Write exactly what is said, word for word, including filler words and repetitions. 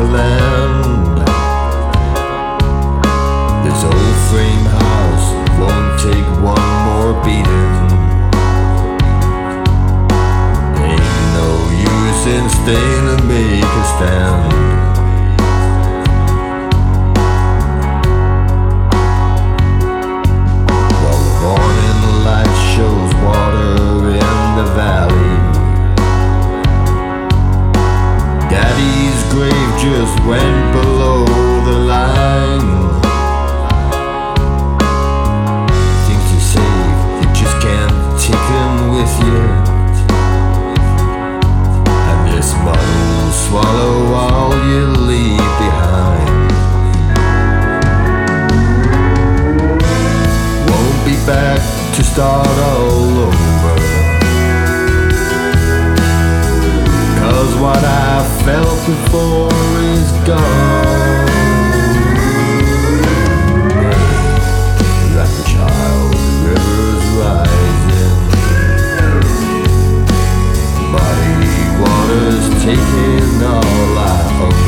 land. This old frame house won't take one more beating. Ain't no use in staying to make a stand. While the morning light shows water in the valley, Daddy's grave just went below the line. Things you save, you just can't take them with you. And this mud will swallow all you leave behind. Won't be back to start all over, 'cause what I felt before is gone. Like a child, the river's rising, muddy waters taking all I own.